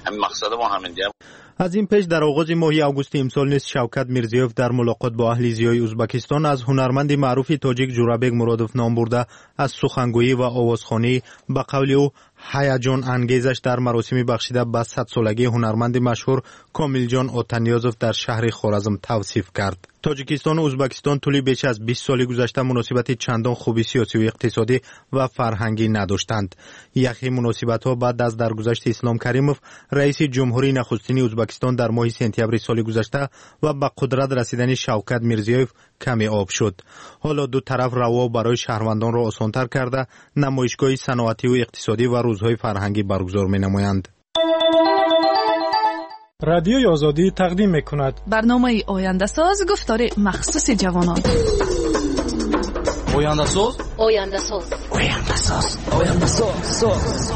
همین مقصد ما همین دیگه. از این پیش در آغاز ماه آگوست امسال نیز شوکت میرزیوف در ملاقات با اهل زیای ازبکستان از هنرمند معروف تاجیک جورابک مرادوف نام برده از سخنگویی و آوازخوانی به قول او هیجان انگیزش در مراسم بخشیده به 100 سالگی هنرمند مشهور کاملجان آتانیازوف در شهر خوارزم توصیف کرد. تاجیکستان و ازبکستان طولی بیش از 20 سال گذشته مناسبت چندان خوبی سیاسی و اقتصادی و فرهنگی نداشتند. یکی مناسبت‌ها بعد از درگذشت اسلام کریموف رئیس جمهوری نخستین ازبکستان در ماه سپتامبر سال گذشته و به قدرت رسیدن شوکت میرزیوف کمی آب شد. حالا دو طرف روا برای شهروندان را آسان‌تر کرده نمایشگاه صنعتی و اقتصادی و روزهای فرهنگی برگزار می‌نمایند. رادیوی آزادی تقدیم می‌کند برنامه آینده‌ساز گفتار مخصوص جوانان. آینده‌ساز آینده‌ساز آینده‌ساز آینده‌ساز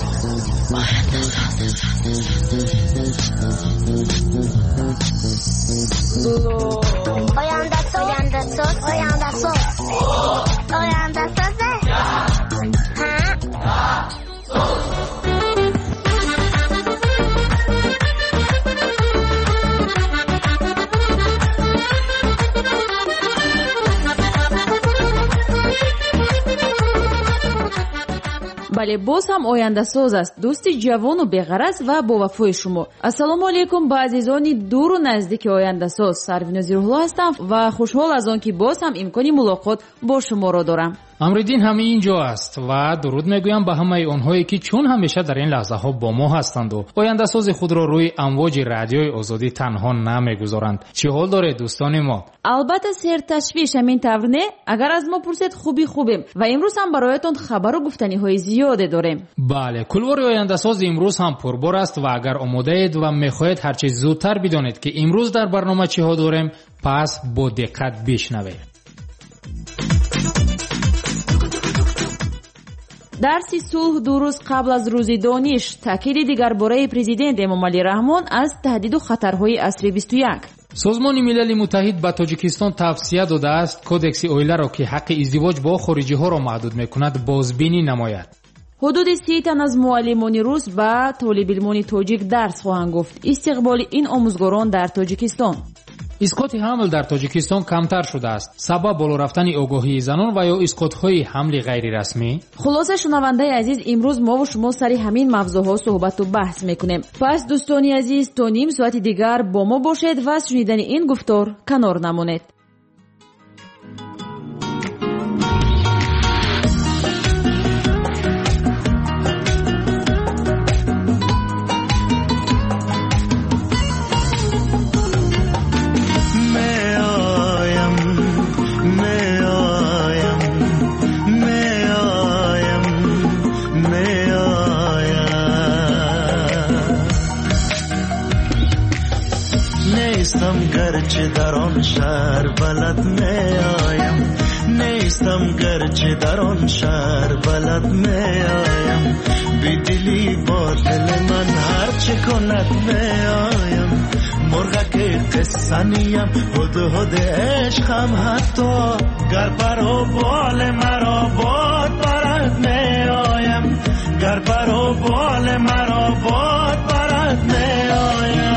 بله باز هم آینده ساز است. دوست جوان و بی‌غرض و با وفای شما. السلام علیکم با عزیزانی دور و نزدیک آینده ساز. سروین زیرالله هستم و خوشحال از آن که باز هم امکانی ملاقات با شما را دارم. امردین همه اینجا است و درود میگویم به همه آنهایی که چون همیشه در این لحظه ها با ما هستند و آینده ساز خود را روی امواج رادیوی آزادی تنها نمیگذارند. چه حال داره دوستان ما؟ البته سر تشویش همین طور نه. اگر از ما پرسید خوبیم و امروز هم برایتان خبر و گفتنی های زیاده داریم. بله کلوار آینده ساز امروز هم پربار است و اگر آماده اید و میخواهید هر چه زودتر بدانید که امروز در برنامه چه ها داریم پس با دقت بشنوید. درسی صلح دو روز قبل از روز دانش تاکید دیگر برای پرزیدنت امامعلی رحمان از تهدید و خطرهای عصر 21. سازمان ملل متحد به تاجیکستان توصیه داده است کودکس اویله را که حق ازدواج با خارجی ها را محدود میکند بازبینی نماید. حدود 30 تن از معلمان روس به طالب علمان تاجیک درس خواهند گفت. استقبال این آموزگاران در تاجیکستان. اسقاط حمل در تاجیکستان کمتر شده است. سبب بالا رفتن آگاهی زنان و یا اسقاط‌های حمل غیر رسمی. خلاصه شنونده عزیز امروز ما و شما سر همین موضوعها صحبت و بحث میکنیم. پس دوستانی عزیز تا نیم ساعت دیگر با ما باشید و شنیدن این گفتار کنار نمانید. گرچه در آن شهر بلد میایم نیستم گرچه در آن شهر بلد میایم بی دلی با دل من هر چه کند میایم مرغک قصه نیم هد عشقم حتی گر پر و بال مرا باد برد میایم گر پر و بال مرا باد برد میایم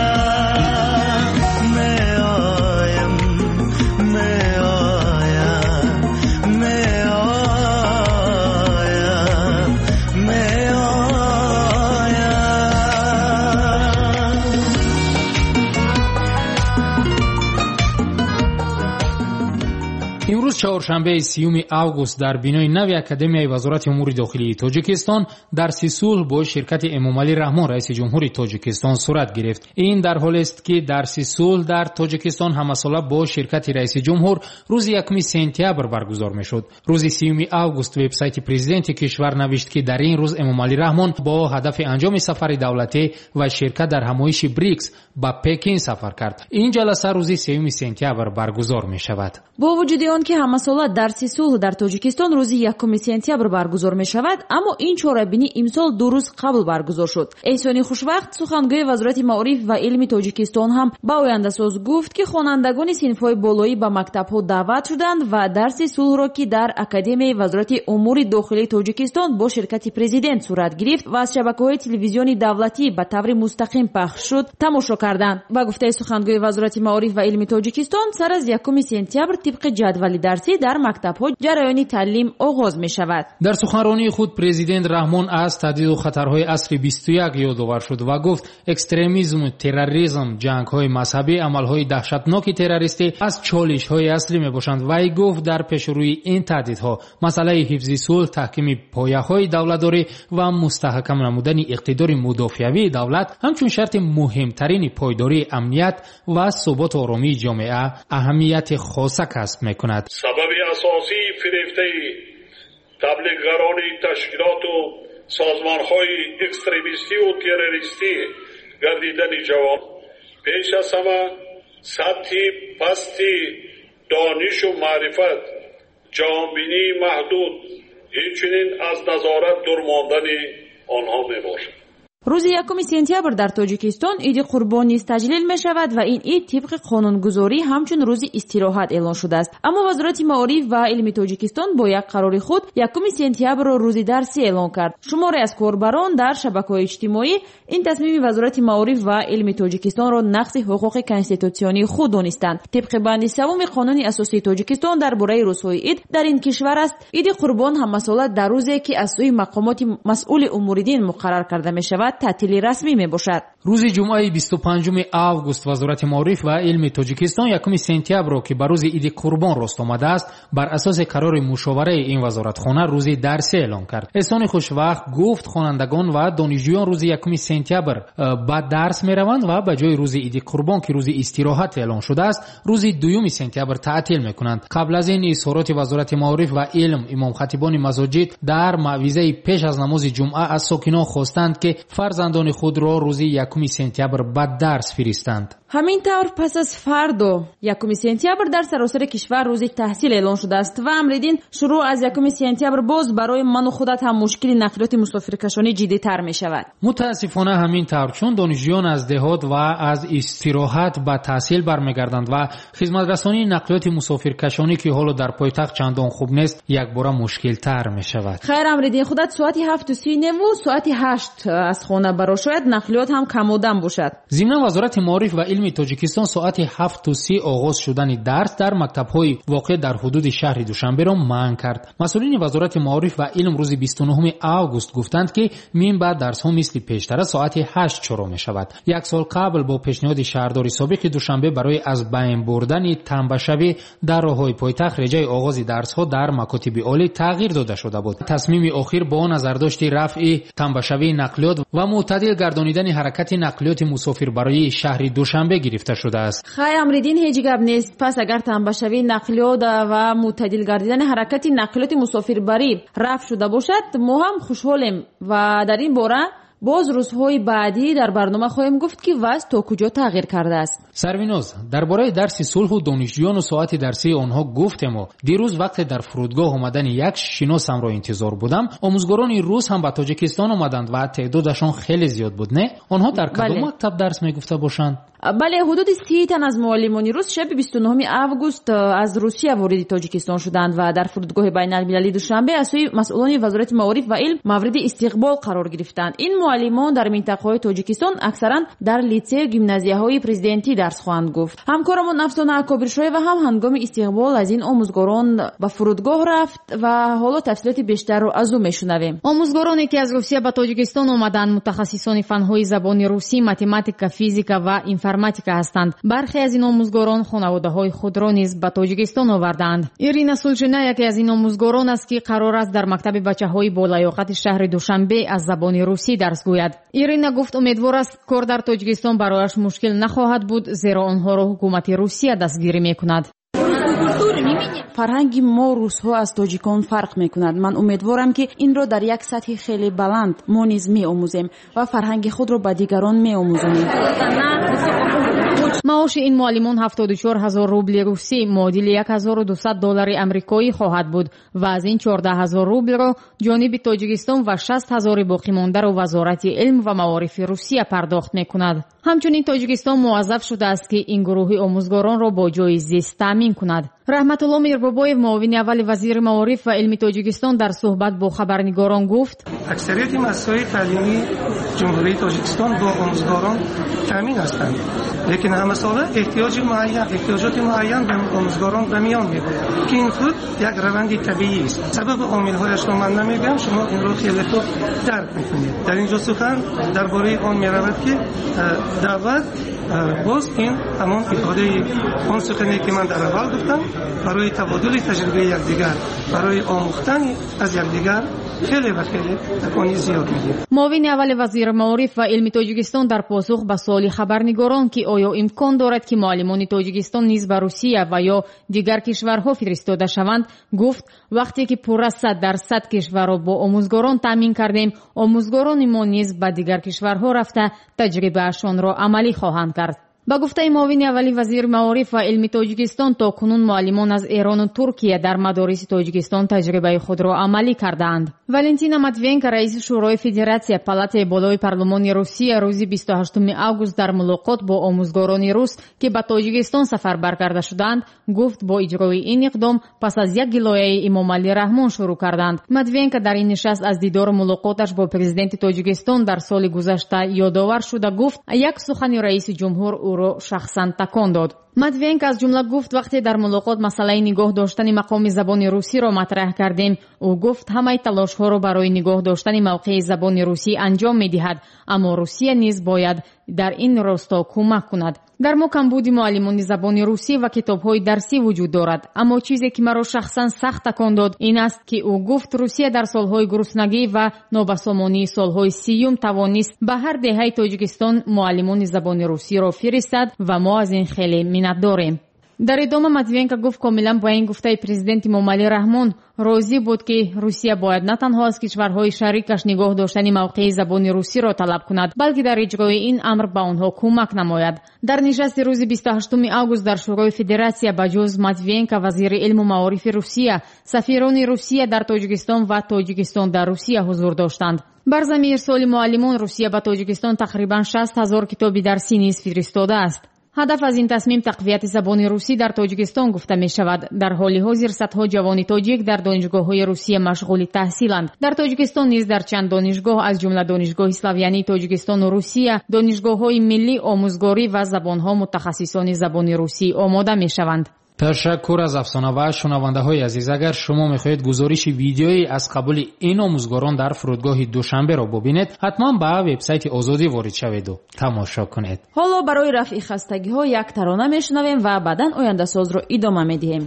امروز چهارشنبه 30 آگوست در بینای نوی اکادمیای وزارت امور داخلی تاجیکستان درسی صلح با شرکت امامعلی رحمان رئیس جمهوری تاجیکستان صورت گرفت. این در حالی است که درسی صلح در تاجیکستان همساله با شرکت رئیس جمهور روز 1 سپتامبر برگزار میشد. روز 30 آگوست وبسایت پرزیدنت کشور نوشت که در این روز امامعلی رحمان با هدف انجام سفر دولتی و شرکت در همایش بریکس به پکین سفر کرد. این جلسه روز 3 سپتامبر برگزار می شود. با وجود آن که ҳамасола дарси сулҳ дар тоҷикистон рӯзи 1 сентябр баргузор мешавад, аммо ин чорабинӣ имсол 2 рӯз қабл баргузор шуд. эҳсони хушвақт, сухангӯи вазорати маориф ва илми тоҷикистон ҳам ба ояндасоз гуфт ки хонандагони синфҳои болоӣ ба мактабҳо даъват шуданд ва дарси сулҳро ки дар академияи вазорати умури дохилии тоҷикистон бо ширкати президент сурат гирифт ва аз шабакаҳои телевизиони давлатӣ ба таври мустақим пахш шуд, тамошо карданд. ба гуфтаи сухангӯи вазорати маориф ва илми тоҷикистон, сар аз 1 сентябр тибқи ҷадвали дарсӣ дар мактабҳо ҷараёни таълим оғоз мешавад. дар суханронии худ президент раҳмон аз таҳдиду хатарҳои асри 21 ёдовар шуд ва гуфт экстремизм, терроризм, ҷангҳои мазҳабӣ, амалҳои даҳшатноки террористӣ аз чолишҳои аслӣ мебошанд. вай гуфт дар пешрӯи ин таҳдидҳо масъалаи ҳифзи сулҳ, таҳкими пояҳои давлатдорӣ ва мустаҳкам намудани иқтидори мудофиавии давлат ҳамчун шарти муҳимтарини пойдории амният ва суботу оромии ҷомеа аҳамияти хоса касб мекунад. сабаби асосии фирефтаи таблиғгарони ташкилоту созмонҳои экстремистию террористӣ гардидани ҷавон пеш аз ҳама сатҳи пасти донишу маърифат, ҷаҳонбинии маҳдуд, инчунин аз назорат дур мондани онҳо мебошад. рӯзи 1 сентябр дар тоҷикистон иди қурбон низ таҷлил мешавад ва ин ид тибқи қонунгузорӣ ҳамчун рӯзи истироҳат эълон шудааст. аммо вазорати маориф ва илми тоҷикистон бо як қарори худ 1 сентябрро рӯзи дарсӣ эълон кард. шуморе аз корбарон дар шабакаҳои иҷтимоӣ ин тасмими вазорати маориф ва илми тоҷикистонро нақси ҳуқуқи конститутсионии худ донистанд. тибқи банди 3 қонуни асосии тоҷикистон дар бораи рӯзҳои ид дар ин кишвар аст. иди қурбон ҳамасола дар рӯзе ки аз сӯи мақомоти масъули умури дин муқаррар карда мешавад таътили расмӣ мебошад. рӯзи ҷумъаи 25 август вазорати маориф ва илми тоҷикистон 1 сентябрро ки ба рӯзи иди қурбон рост омадааст, бар асоси қарори мушовараи ин вазоратхона рӯзи дарсӣ эълон кард. эҳсони хушвақт гуфт хонандагон ва донишҷӯён рӯзи 1 сентябр ба дарс мераванд ва ба ҷои рӯзи иди қурбон ки рӯзи истироҳат эълон шудааст, рӯзи 2 сентябр таътил мекунанд. қабл аз ин изҳороти вазорати маориф ва илм имомхатибони мазоҷид дар маъвизаи пеш аз намози ҷумъа аз сокинон хостанд ки фарзандони худро рӯзи 1 сентябр ба дарс фиристанд. ҳамин тавр пас аз фардо 1 сентябр дар саросари кишвар рӯзи таҳсил эълон шудааст ва амридин шурӯъ аз 1 сентябр боз барои ману худат ҳам мушкили нақлиёти мусофиркашонӣ ҷиддитар мешавад. мутаассифона ҳамин тавр чун донишҷӯён аз деҳот ва аз истироҳат ба таҳсил бармегарданд ва хизматрасонии нақлиёти мусофиркашонӣ ки ҳоло дар пойтахт чандон хуб нест, якбора мушкилтар мешавад. хайр амридин худат соати 7:30 неву соати 8 аз хона баро шояд нақлиёт ҳам камодам бошад. зимнан вазорати маориф ва илми тоҷикистон соати 7:30 оғоз шудани дарс дар мактабҳои воқеъ дар ҳудуди шаҳри душанберо манъ кард. масъулини вазорати маориф ва илм рӯзи 29 август гуфтанд ки мин ба дарсҳо мисли пештара соати 8 шурӯъ мешавад. як сол қабл бо пешниҳоди шаҳрдори собиқи душанбе барои аз байн бурдани танбашавӣ дар роҳҳои пойтахт реҷаи оғози дарсҳо дар макотиби олӣ тағйир дода шуда буд. тасмими охир бо назардошти рафъи танбашавии нақлиёт ва мӯътадил гардонидани ҳаракати нақлиёти мусофирбароии шаҳри душанбе гирифта шудааст. хай амридин ҳеҷ гап нест. пас агар танбашавии нақлиёт ва мӯътадил гардидани ҳаракати нақлиёти мусофирбарӣ рафъ шуда бошад, мо ҳам хушҳолем ва дар ин бора боз рӯзҳои баъдӣ дар барнома хоҳем гуфт ки вазъ то куҷо тағйир кардааст. сарвиноз, дар бораи дарси сулҳу донишҷӯёну соати дарсии онҳо гуфтему. дирӯз вақте дар фурудгоҳ омадани як шиносамро интизор будам, омӯзгорони рус ҳам ба тоҷикистон омаданд ва теъдодашон хеле зиёд буд, не? онҳо дар кадом мактаб дарс мегуфта бошанд? бале, ҳудуди 30 тан аз муаллимони рус шаби 29 август аз Русия вориди Тоҷикистон шуданд ва дар фурудгоҳи байналмилалии Душанбе аз сӯи масъулони вазорати маориф ва илм мавриди истиқбол қарор гирифтанд. ин муаллимон дар минтақаҳои Тоҷикистон аксаран дар литсею гимназияҳои президентӣ дарс хоҳанд гуфт. ҳамкорамон Афсона Акобиршоева ҳам ҳангоми истиқбол аз ин омӯзгорон ба фурудгоҳ рафт ва ҳоло тафсилоти бештарро аз ӯ мешунавем. омӯзгороне ки аз Русия ба Тоҷикистон омаданд мутахассисони фанҳои забони русӣ, математика, физика ва информатика ҳастанд. бархе аз ин омӯзгорон хонаводаҳои худро низ ба Тоҷикистон оварданд. Ирина Сулчина яке аз ин омӯзгорон аст ки қарор аст дар мактаби бачаҳои болаёқати шаҳри Душанбе аз забони русӣ дарс гӯяд. Ирина гуфт умедвор аст кор дар Тоҷикистон барояш мушкил нахоҳад буд, зеро онҳоро ҳукумати Русия дастгирӣ мекунад. фарҳанги мо русҳо аз тоҷикон фарқ мекунад. ман умедворам ки инро дар як сатҳи хеле баланд мо низ меомӯзем ва фарҳанги худро ба дигарон меомӯзонем. маоши ин муаллимон 74000 рубли русӣ муодили $1200 амрикоӣ хоҳад буд ва аз ин 14000 рублиро ҷониби тоҷикистон ва 60,000 боқимондаро вазорати илм ва маорифи Русия пардохт мекунад. ҳамчунин тоҷикистон муаззаф шудааст ки ин гурӯҳи омӯзгоронро бо ҷойи зист таъмин кунад. раҳматулло мирбобоев муовини аввали вазири маориф ва илми тоҷикистон дар суҳбат бо хабарнигорон гуфт: аксарияти масоили таълимии ҷумҳурии тоҷикистон бо омӯзгорон таъмин ҳастанд, лекин ҳамасола эҳтиёҷоти муайян ба омӯзгорон ба миён меояд ки ин худ як раванди табиист. сабаби омилҳояшро ман намегӯям, шумо инро хеле хуб дарк мекунед. дар ин ҷо сухан дар бораи он меравад ки даъват боз ин ҳамон ифодаи он сухане ки ман дар аввал гуфтам, барои табодули таҷрибаи якдигар, барои омӯхтани аз якдигар хеле ва хеле такони зиёд медиҳад. муовини аввали вазири маориф ва илми тоҷикистон дар посух ба суоли хабарнигорон ки оё имкон дорад ки муаллимони тоҷикистон низ ба Русия ва ё дигар кишварҳо фиристода шаванд, гуфт: вақте ки пурра 100% кишварро бо омӯзгорон таъмин кардем, омӯзгорони мо низ ба дигар кишварҳо рафта таҷрибаашонро амалӣ хоҳанд кард. ба гуфтаи муовини аввали вазири маориф ва илми тоҷикистон, то кунун муаллимон аз Эрону Туркия дар мадориси Тоҷикистон таҷрибаи худро амалӣ кардаанд. Валентина Матвиенко, раиси шӯрои федератсия палатаи болои парлумони Русия, рӯзи 28 август дар мулоқот бо омӯзгорони рус ки ба Тоҷикистон сафарбар карда шуданд, гуфт бо иҷрои ин иқдом пас аз як гилояи Эмомалӣ Раҳмон шурӯъ карданд. Матвиенко дар ин нишаст аз дидору мулоқоташ бо президенти Тоҷикистон дар соли гузашта ёдовар шуда гуфт, як сухани раиси ҷумҳур ӯро шахсан такон дод. Матвиенко аз ҷумла гуфт, вақте дар мулоқот масъалаи нигоҳ доштани мақоми забони русиро матраҳ кардем, ӯ гуфт ҳамаи талошҳоро барои нигоҳ доштани мавқеи забони русӣ анҷом медиҳад, аммо Русия низ бояд дар ин росто кӯмак кунад. дар мо камбуди муаллимони забони русӣ ва китобҳои дарсӣ вуҷуд дорад, аммо чизе ки маро шахсан сахт такон дод ин аст ки ӯ гуфт Русия дар солҳои гуруснагӣ ва нобасомонии солҳои 30 тавонист ба ҳар деҳаи Тоҷикистон муаллимони забони русиро фиристад ва мо аз ин хеле миннатдорем. дар идома Матвиенко гуфт комилан ба ин гуфтаи президенти Эмомалӣ Раҳмон розӣ буд ки Русия бояд на танҳо аз кишварҳои шарикаш нигоҳ доштани мавқеи забони русиро талаб кунад, балки дар иҷрои ин амр ба онҳо кӯмак намояд. дар нишасти рӯзи 28 август дар шӯрои федератсия ба ҷуз Матвиенко, вазири илму маорифи Русия, сафирони Русия дар Тоҷикистон ва Тоҷикистон дар Русия ҳузур доштанд. бар замири ирсоли муаллимон Русия ба Тоҷикистон тақрибан 60,000 китоби дарсӣ низ фиристодааст. ҳадаф аз ин тасмим тақвияти забони русӣ дар Тоҷикистон гуфта мешавад. дар ҳоли ҳозир садҳо ҷавони тоҷик дар донишгоҳҳои Русия машғули таҳсиланд. дар Тоҷикистон низ дар чанд донишгоҳ аз ҷумла донишгоҳи Славянии Тоҷикистону Русия, донишгоҳҳои миллӣ омӯзгорӣ ва забонҳо мутахассисони забони русӣ омода мешаванд. ташаккур аз афсонава. шунавандаҳои азиз, агар шумо мехоҳед гузориши видеои аз қабули ин омӯзгорон дар фурудгоҳи душанберо бубинед, ҳатман ба вебсайти озодӣ ворид шаведу тамошо кунед. ҳоло барои рафъи хастагиҳо як тарона мешунавем ва баъдан ояндасозро идома медиҳем.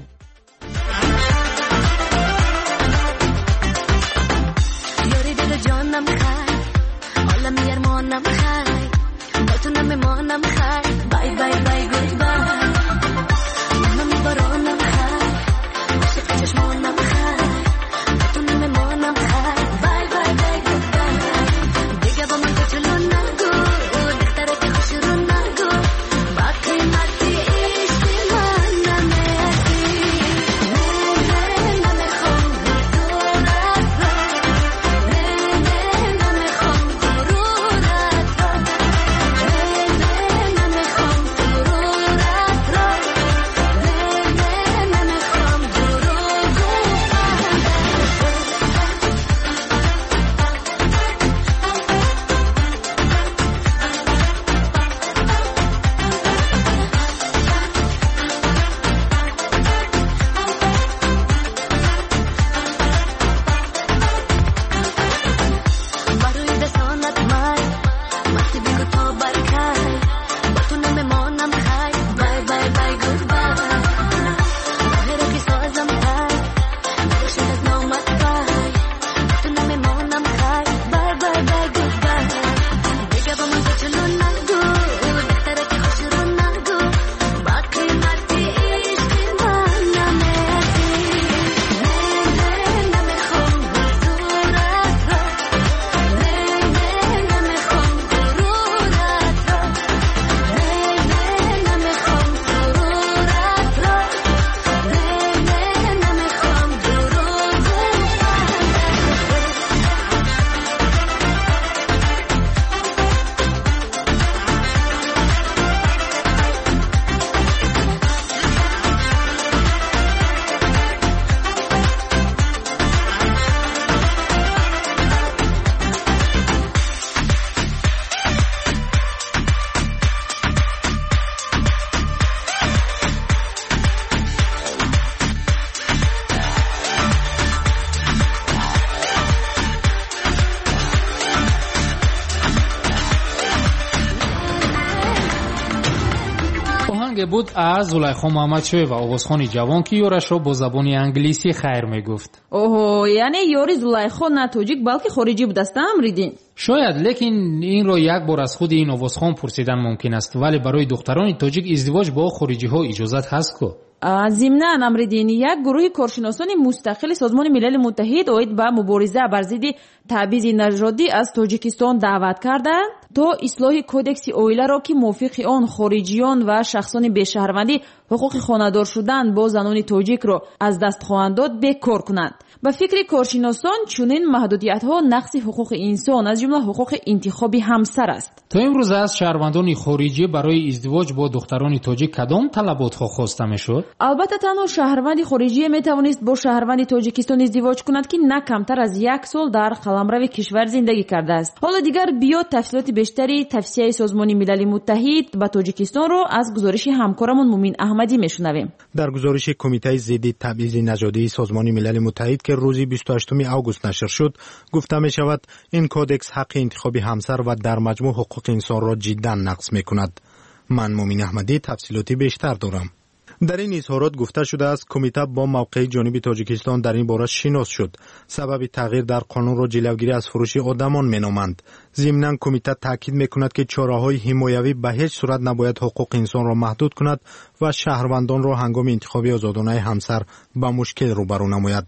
آهنگ بود از زلیخا محمدشوی و آوازخوانی جوان که یورش را با زبان انگلیسی خیر میگفت. اوه، یعنی یوری زلیخا نه توجیک بلکه خارجی بود است امریدین؟ شاید، لیکن این رو یک بار از خود این آوازخوان پرسیدن ممکن است، ولی برای دختران تاجیک ازدواج با خارجی ها اجازت هست کو؟ ضمناً امریدین یک گروه کارشناسان مستقل سازمان ملل متحد اوید به مبارزه بر ضد تبعیض نژادی از تاجیکستان دعوت کردند تا اصلاح کودکس اویله را که موافق آن خارجیان و شخصان بی‌شهروندی حقوق خانه‌دار شدن با زنان تاجیک را از دست خواهند داد بکار کنند. به فکر کارشناسان چنین محدودیت‌ها نقض حقوق انسان از جمله حقوق انتخاب همسر است. تا امروز از شهروندان خارجی برای ازدواج با دختران تاجیک کدام طلبات‌ها خواسته می‌شد؟ البته تنها شهروند خارجی می‌توانست با شهروند تاجیکستان ازدواج کند که نه کمتر از 1 سال در قلمرو کشور زندگی کرده است. حالا دیگر بیاد تفصیلات بیشتری توصیه سازمان ملل متحد به تاجیکستان را از گزارش همکارمون مومین احمدی میشنویم. در گزارش کمیته ضد تبعیض نژادی سازمان ملل متحد که روز 28 آگوست نشر شد، گفته می شود این کودکس حق انتخاب همسر و در مجموع حقوق انسان را جدا نقض می کند. من مومین احمدی تفصیلاتی بیشتر دارم. در این اظهارات گفته شده است کمیته با موقع جانب تاجیکستان در این باره شناس شد. سبب تغییر در قانون را جلوگیری از فروش آدمان مینامند. ضمناً کمیته تاکید میکند که چاره‌های حمایوی به هیچ صورت نباید حقوق انسان را محدود کند و شهروندان را هنگام انتخاب آزادانه همسر با مشکل روبرو نماید.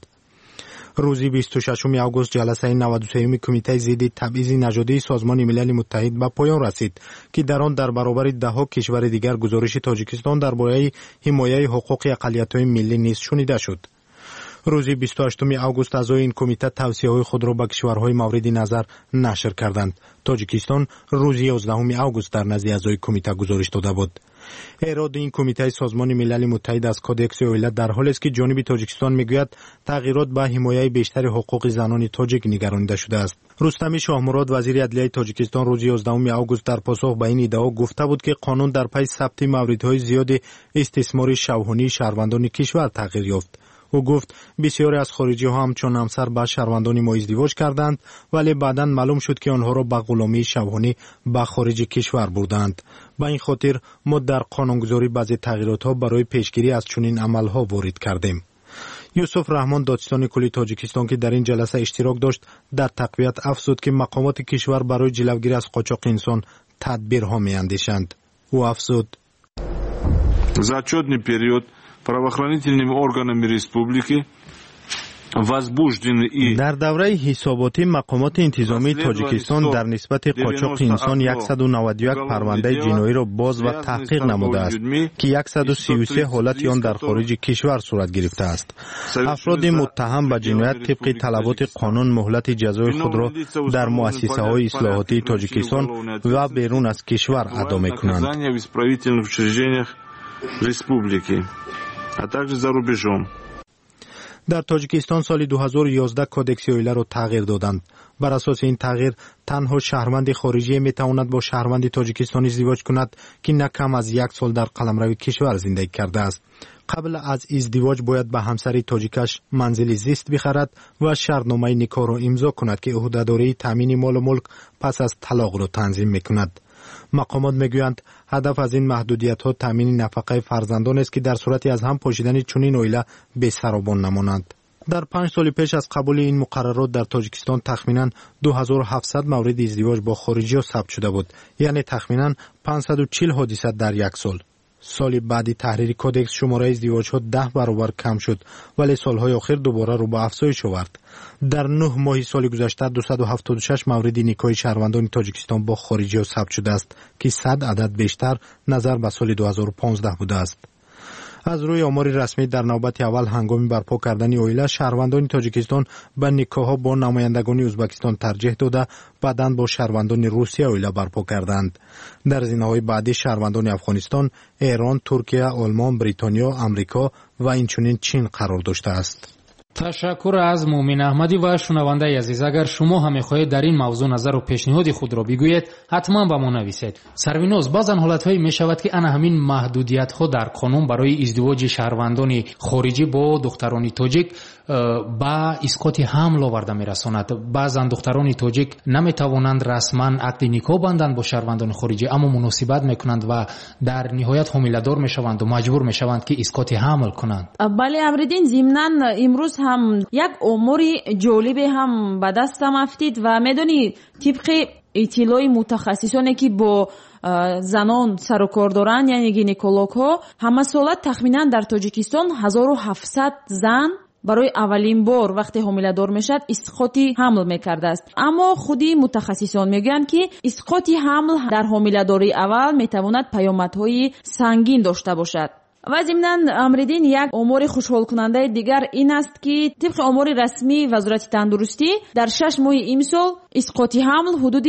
روز 26 آگوست جلسه 93 کمیته ضد تبعیض نژادی سازمان ملل متحد به پایان رسید که در آن در برابر ده‌ها کشور دیگر گزارش تاجیکستان درباره حمایت حقوق اقلیت‌های ملی نیز شنیده شد. روز 28 آگوست اعضای این کمیته توصیه‌های خود را به کشورهای مورد نظر نشر کردند. تاجیکستان روز 11 آگوست در نزد اعضای کمیته گزارش داده بود. اراده این کمیته سازمان ملل متحد از کودکس اویله در حالی است که جانب تاجیکستان میگوید تغییرات به حمایت بیشتر حقوق زنان تاجیک نگرانیده شده است. رستم شاهمراد وزیر عدلیه تاجیکستان روز 11 آگوست در پاسخ به این ادعا گفته بود که قانون در پی ثبت موردهای زیاد استثمار شبحانه شهروندان کشور تغییر یافت. او گفت بسیاری از خارجی ها همچون همسر با شهروندان ما ازدواج کردند ولی بعداً معلوم شد که آنها را به غلامی شبحانه به خارج کشور بردند. به این خاطر ما در قانونگذاری بعضی تغییرات ها برای پیشگیری از چنین عمل ها وارد کردیم. یوسف رحمان دادستان کلی تاجیکستان که در این جلسه اشتراک داشت در تقویت افزود که مقامات کشور برای جلوگیری از قاچاق انسان تدبیرها میاندیشند. او افزود за отчетный период правоохранительными органами республики در دوره حساباتی مقامات انتظامی تاجیکستان در نسبت قاچاق انسان 191 پرونده جنایی را باز و تحقیق نموده است که 133 حالت آن در خارج کشور صورت گرفته است. افراد متهم به جنایت طبق طلبات قانون مهلت جزای خود را در مؤسسه های اصلاحاتی تاجیکستان و بیرون از کشور ادا می‌کنند. در تاجیکستان سال 2011 کودکس اویله را تغییر دادند. بر اساس این تغییر تنها شهروند خارجی میتواند با شهروند تاجیکستانی ازدواج کند که نه کم از 1 سال در قلمرو کشور زندگی کرده است. قبل از ازدواج باید به همسر تاجیکش منزل زیست بخرد و شرطنامه نکاح را امضا کند که عهده‌داری تامین مال و ملک پس از طلاق را تنظیم میکند. مقامات میگویند هدف از این محدودیت‌ها تامین نفقه فرزندان است که در صورت از هم پاشیدن چنین اویله به سرابان نمانند. در 5 سال پیش از قبول این مقررات در تاجیکستان تخمیناً 2700 مورد ازدواج با خارجی‌ها ثبت شده بود، یعنی تخمیناً 540 حادثه در 1 سال. سال بعدی تحریر کودکس شماره ازدواج‌ها 10 برابر کم شد ولی سالهای آخر دوباره رو به افزایش آورد. در 9 ماه سال گذشته 276 مورد نکاح شهروندان تاجیکستان با خارجی‌ها ثبت شده است که 100 عدد بیشتر نظر به سال 2015 بوده است. از روی آمار رسمی در نوبت اول هنگام برپا کردن اویله شهروندان تاجیکستان به نکاح‌ها با نمایندگان ازبکستان ترجیح داده بعداً با شهروندان روسیه اویله برپا کردند. در زمینه‌های بعدی شهروندان افغانستان، ایران، ترکیه، آلمان، بریتانیا، آمریکا و اینچنین چین قرار داشته است. تشکر از مومن احمدی و شنونده عزیز. اگر شما هم می‌خواهید در این موضوع نظر و پیشنهاد خود را بگویید حتما به ما نویسید. سرویناز، بعضن حالت‌هایی می‌شود که انا همین محدودیت‌ها در قانون برای ازدواج شهروندان خارجی با دختران تاجیک با اسقاط حمل آورده می‌رساند. بعضن دختران تاجیک نمی‌توانند رسما عقد نکاح بندند با شهروندان خارجی، اما مناسبت می‌کنند و در نهایت حامله‌دار می‌شوند و مجبور می‌شوند که اسقاط حمل کنند. بله امردین، ضمناً امروز هم یک اموری جالبی هم به دستم افتید و میدونی طبق اطلاع متخصصانی که با زنان سر و کار دارند، یعنی گینکولوگ ها، همه سالت تخمینا در تاجیکستان 1700 زن برای اولین بار وقتی حامله دار میشد اسقاط حمل میکرده است. اما خودی متخصصان میگن که اسقاط حمل در حامله داری اول میتواند پیامدهای سنگین داشته باشد. و ضمناً امردین یک امور خوشحال کننده دیگر این است که طبق امور رسمی وزارت تندرستی در 6 ماه امسال اسقاط حمل حدود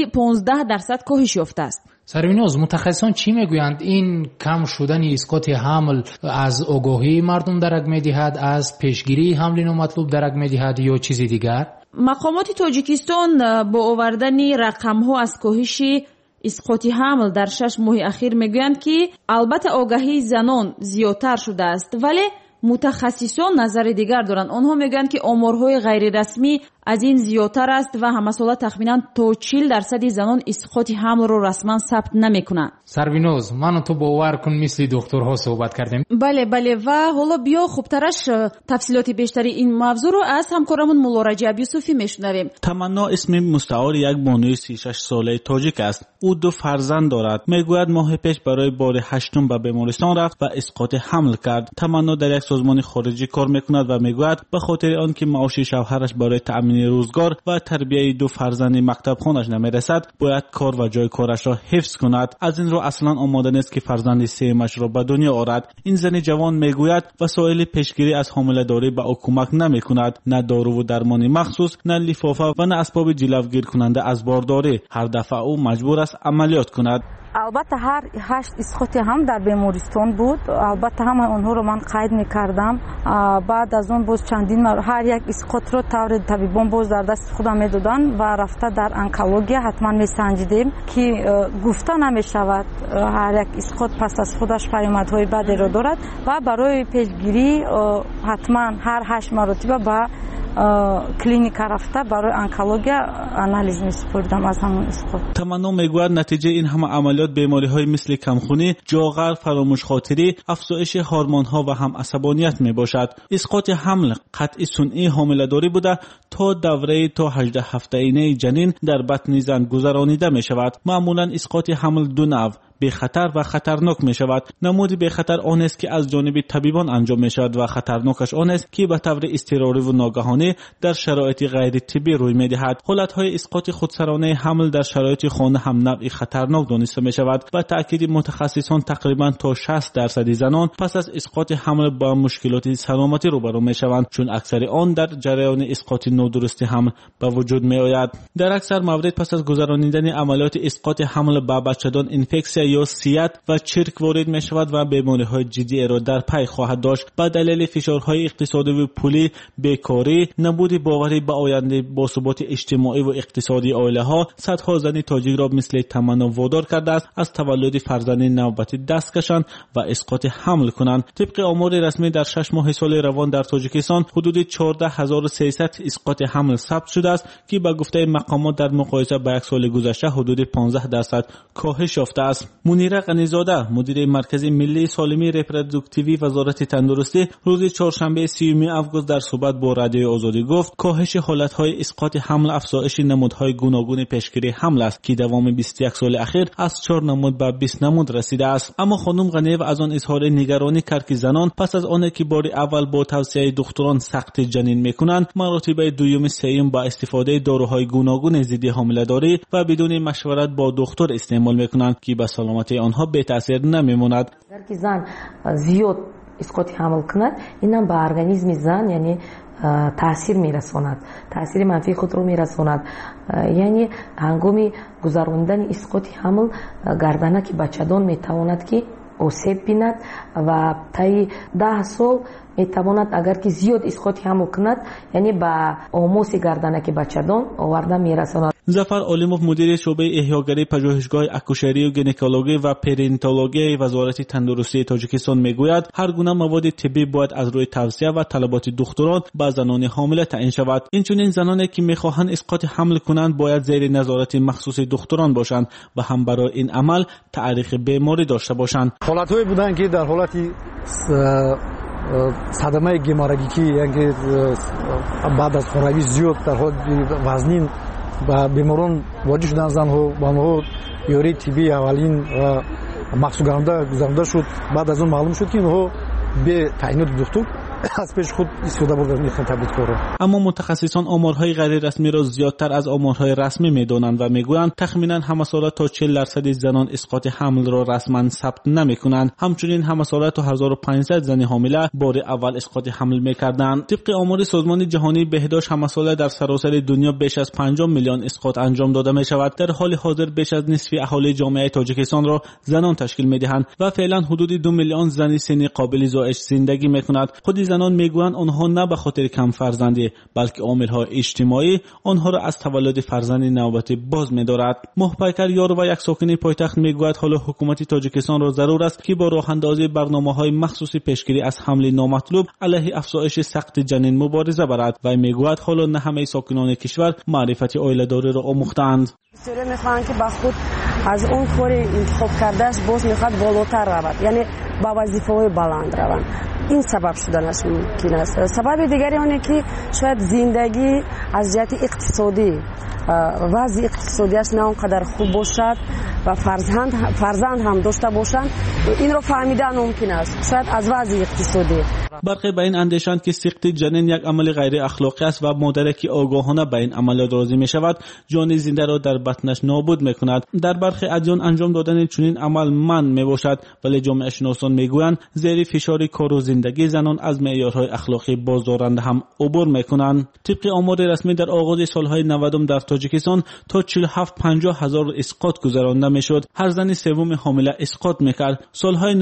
15% کاهش یافته است. سرویناز، متخصصان چی میگویند؟ این کم شدن اسقاط حمل از آگاهی مردم درک میدهد، از پیشگیری حمل نامطلوب درک میدهد یا چیزی دیگر؟ مقامات تاجیکستان با آوردن رقم‌ها از کاهش اسقاط حمل در 6 ماه اخیر میگویند که البته آگاهی زنان زیادتر شده است، ولی متخصصان نظر دیگر دارند. آنها میگویند که آمارهای غیر رسمی از این زیادتر است و همه ساله تخمینا تا 40% زنان اسقاط حمل رو رسما ثبت نمیکنند. سرویناز، من تو باور کن مثل دکترها صحبت کردیم. بله و حالا بیا خوبترش تفصیلات بیشتری این موضوع رو از همکارمون مولا رجب یوسفی میشنویم. تمنا اسم مستعار یک بانوی 36 ساله تاجیک است. او 2 فرزند دارد. میگوید ماه پیش برای بار 8 به بیمارستان رفت و اسقاط حمل کرد. تمنا در یک سازمان خارجی کار میکند و میگوید به خاطر آنکه معاش شوهرش برای تأمین روزگار و تربیت 2 فرزند مکتب خانش نمیرسد، باید کار و جای کارش را حفظ کند. از این رو اصلا آماده نیست که فرزند سومش را به دنیا آورد. این زن جوان میگوید وسایل پیشگیری از حامله داری به او کمک نمیکند، نه دارو و درمان مخصوص، نه لفافه و نه اسباب جلوگیر کننده از بارداری. هر دفعه او مجبور است عملیات کند. البته هر 8 اسقاط هم در بیمارستان بود. البته همه اونها رو من قید میکردم. بعد از اون باز چندین هر یک اسقاط رو طور طبیبان باز در دست خودم میدادن و رفته در انکولوژی حتما میسنجیدیم که گفته نمیشود هر یک اسقاط پس از خودش پیامدهای بدی رو دارد و برای پیشگیری حتما هر 8 مرتبه به کلینیک رفته برای انکولوژی آنالیز می‌سپردم از همون اسقاط. تمنا میگوید نتیجه این همه عملیات بیماری‌های مثل کمخونی، جاغر، فراموش خاطری، افزایش هورمون‌ها و هم عصبانیت میباشد. اسقاط حمل قطع صنعی حامله‌داری بوده تا دوره تا 18 هفته‌ای جنین در بطن زن گذرانیده می‌شود. معمولاً اسقاط حمل 2 نوع به خطر و خطرناک می شود. نمود به خطر آن است که از جانب طبیبان انجام می شود و خطرناکش آن است که به طور اضطراری و ناگهانی در شرایط غیر طبی روی می دهد. حالت‌های اسقاط خودسرانه حمل در شرایط خانه هم نوعی خطرناک دانسته می شود و تأکید متخصصان تقریبا تا 60% زنان پس از اسقاط حمل با مشکلات سلامتی روبرو می شوند، چون اکثر آن در جریان اسقاط نادرست حمل به وجود می آید. در اکثر موارد پس از گذراندن عملیات اسقاط حمل به بچه‌دان اینفکسیا یا سیات و چرک وارد می شود و بیماری‌های جدی را در پی خواهد داشت. به دلیل فشارهای اقتصادی و پولی، بیکاری، نبود باوری به آینده، باثبات اجتماعی و اقتصادی عائله‌ها، صدها زن تاجیک را مثل تمنا وادار کرده است از تولد فرزند نوبتی دست کشند و اسقاط حمل کنند. طبق آمار رسمی در 6 ماه سال روان در تاجیکستان حدود 14300 اسقاط حمل ثبت شده است که به گفته مقامات در مقایسه با یک سال گذشته حدود 15% کاهش یافته است. منیره غنی‌زاده، مدیر مرکز ملی سالمی رپروداکتیوی وزارت تندرستی، روز چهارشنبه 30 آگوست در صحبت با رادیو آزادی گفت کاهش حالت‌های اسقاط حمل افزایش نمودهای گوناگون پیشگیری حمل است که دوام 21 سال اخیر از 4 نمود به 20 نمود رسیده است. اما خانم غنی‌و از آن اظهار نگرانی کرد که زنان پس از آنکه که بار اول با توصیه دکتران سقط جنین می‌کنند، مراتب دوم سوم با استفاده داروهای گوناگون ضد حامله‌داری و بدون مشورت با دکتر استعمال می‌کنند که به سلامتی آنها به تاثیر نمی‌ماند. اگر که زن زیاد اسقاط حمل کند، اینم به ارگانیسم زن یعنی تاثیر میرساند، تاثیر منفی خود رو میرساند. یعنی هنگامی گذراندن اسقاط حمل گردنک بچه‌دان میتواند که осеб бинад ва таи 10 сол метавонад агар ки зиёд исқоти ҳамл кунад, яъне ба омоси гарданаки бачадон оварда мерасонад. зафар олимов мудири шӯъбаи эҳёгарии пажӯҳишгоҳи акушерию гинекологӣ ва перинатологияи вазорати тандурустии тоҷикистон мегӯяд, ҳар гуна маводи тиббӣ бояд аз рӯи тавсия ва талаботи духтурон ба занони ҳомила таъин шавад. инчунин заноне ки мехоҳанд исқоти ҳамл кунанд бояд зери назорати махсуси духтурон бошанд ва ҳам барои ин амал таърихи беморӣ дошта бошанд. ҳолатҳое буданд ки дар ҳолати садамаи геморрагикӣ, яъне баъд аз хоравӣ зиёд дар ҳолати вазнин ба беморон воҷиб шуданд, занҳо ба онҳо ёрии тиббии аввалин ва махсусгардонда гузаронида шуд. баъд аз он маълум шуд ки онҳо бе таъиноти дуктур аз пеши худ истифода бурданд мехоҳанд таблиткорро. аммо мутахассисон оморҳои ғайрирасмиро зиёдтар аз оморҳои расмӣ медонанд ва мегӯянд тахминан ҳамасола то 40% занон исқоти ҳамлро расман сабт намекунанд. ҳамчунин ҳамасола то 1500 зани ҳомила бори аввал исқоти ҳамл мекарданд. тибқи омори созмони ҷаҳонии беҳдошт ҳамасола дар саросари дунё беш аз 50 миллион исқот анҷом дода мешавад. дар ҳоли ҳозир беш аз нисфи аҳолии ҷомеаи тоҷикистонро занон ташкил медиҳанд ва феълан ҳудуди 2 миллион зани синни қобили зоиш зиндагӣ мекунад. худи занон мегӯянд онҳо на ба хотири камфарзандӣ, балки омилҳои иҷтимоӣ онҳоро аз таваллуди фарзанди навбатӣ боз медорад. моҳпайкар ёрова, як сокини пойтахт, мегӯяд ҳоло ҳукумати тоҷикистонро зарур аст ки бо роҳандозии барномаҳои махсуси пешгирӣ аз ҳамли номатлуб алайҳи афзоиши сақти ҷанин мубориза барад. вай мегӯяд ҳоло на ҳамаи сокинони кишвар маърифати оиладориро омӯхтаанд. бисёре мехоҳанд ки ба худ аз он кори интихоб кардааш боз мехоҳад болотар равад, яъне ба вазифаҳои баланд раванд. ин сабаб шуданаш мумкин аст. сабаби дигари оне ки шояд зиндагӣ аз ҷиҳати иқтисодӣ вазъи иқтисодиаш на он қадар хуб бошад ва фарзанд ҳам дошта бошанд. инро фаҳмидан мумкин аст, шояд аз вазъи иқтисодӣ. барқе ба ин андешанд ки сиқти ҷанин як амали ғайриахлоқӣ аст ва модаре ки огоҳона ба ин амалиёт розӣ мешавад, ҷони зиндаро дар батнаш нобуд мекунад. дар бархе адён анҷом додани чунин амал манъ мебошад, вале ҷомеашиносон мегӯянд зери фишори кору зиндагии занон аз меъёрҳои ахлоқӣ боздоранда ҳам убур мекунанд. тибқи омори расмӣ дар оғози солҳои 90 дар тоҷикистон то 47-50 ҳазор исқот гузаронда мешуд. ҳар зани севуми ҳомила исқот мекард. солҳои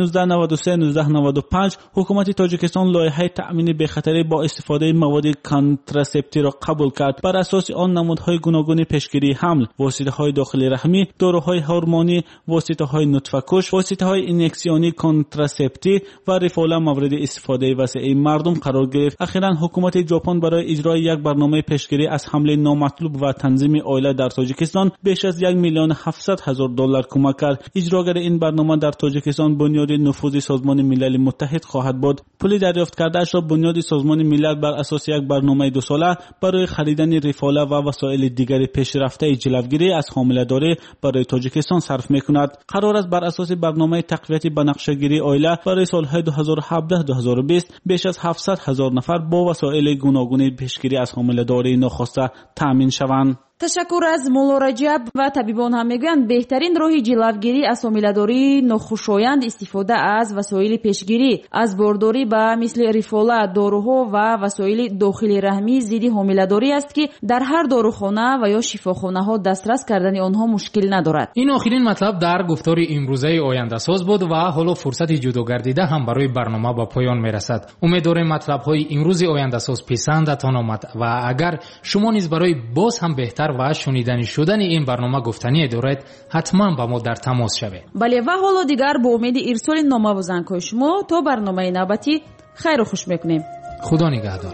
1993-1995 ҳукумати тоҷикистон лоиҳаи таъмини бехатарӣ бо истифодаи маводи контрасептиро қабул кард. бар асоси он намудҳои гуногуни пешгирии ҳамл, воситаҳои дохили раҳмӣ, дороҳои ҳормонӣ, воситаҳои нутфакуш, воситаҳои инъексионӣ контрасептӣ ва рифола мавриди истифодаи васеъи мардум қарор гирифт. ахиран ҳукумати ҷопон барои иҷрои як барномаи пешгирӣ аз ҳамли номатлуб ва танзими оила дар тоҷикистон беш аз 1 миллион 700 ҳазор доллар кӯмак кард. иҷрогари ин барнома дар тоҷикистон бунёди нуфузи созмони милали муттаҳид хоҳад буд. пули дарёфт кардаашро бунёди созмони милал бар асоси як барномаи 2 сола барои харидани рифола ва васоили дигари пешрафтаи ҷилавгирӣ аз ҳомиладорӣ барои тоҷикистон сарф мекунад. қарор аст бар асоси барномаи тақвияти банақшагирии оила барои солҳои 2017-2020 беш аз 700 ҳазор нафар бо васоили гуногуни пешгирӣ аз ҳомиладории нохоста таъмин шаванд. ташаккур аз мулло Раҷаб ва табибон ҳам мегӯянд беҳтарин роҳи ҷилавгирӣ аз ҳомиладории нохушоянд истифода аз васоили пешгирӣ аз бордорӣ ба мисли рифола, доруҳо ва васоили дохили раҳмӣ зидди ҳомиладорӣ аст ки дар ҳар дорухона ва ё шифохонаҳо дастрас кардани онҳо мушкил надорад. ин охирин матлаб дар гуфтори имрӯзаи Ояндасоз буд ва ҳоло фурсати ҷудогардида ҳам барои барнома ба поён мерасад. умедворем матлабҳои имрӯзи Ояндасоз писандатон омад ва агар шумо низ барои боз ҳам беҳтар ва шунидани шудани ин барнома гуфтание доред, ҳатман ба мо дар тамос шавед. бале ва ҳоло дигар бо умеди ирсоли номаву зангҳои шумо то барномаи навбатӣ хайру хуш мекунем. худо нигаҳдор.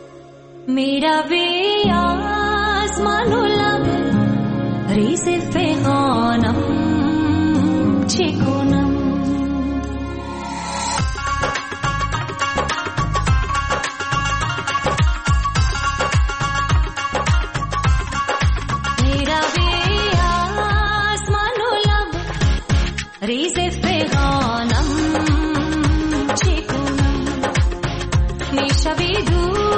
میروی از من و لب ریز فغانم چه کنم میروی از من و لب ریز فغانم چه کنم میشوی دور